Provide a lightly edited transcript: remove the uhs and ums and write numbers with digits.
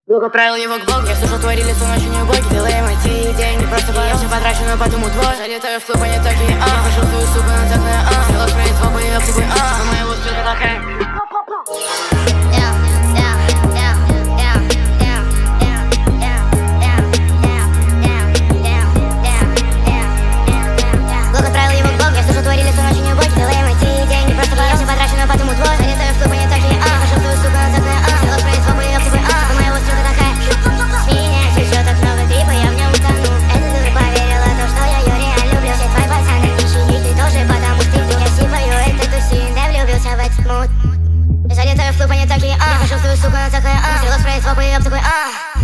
Много правил его к Богу. Я слушал твой релиз, он очень неубогий. Делай мои деньги, просто я все потрачу, но потому твой. Залетаю в клуб, они такие, я пошел твою суку на такое, сделал произвол, боевал такой, но моего цвета такая. Много правил его к Богу. Я слушал твой релиз, он очень неубогий. Делай мои деньги, просто я все потрачу, но потому твой. Залетаю в клуб, они такие, я пошел твою суку на такое, сделал произвол, боевал такой, но моего цвета такая. Меняется все так много гриппа, я в нем утону. Эта дура поверила то, что я ее реально люблю. Все твои пацаны нищие, и ты тоже, потому что ты красивая. Это тусин, да влюбился в этот мут. Я залетаю в клуб, они такие, я пошел твою суку на такое, сделал произвол, боевал такой,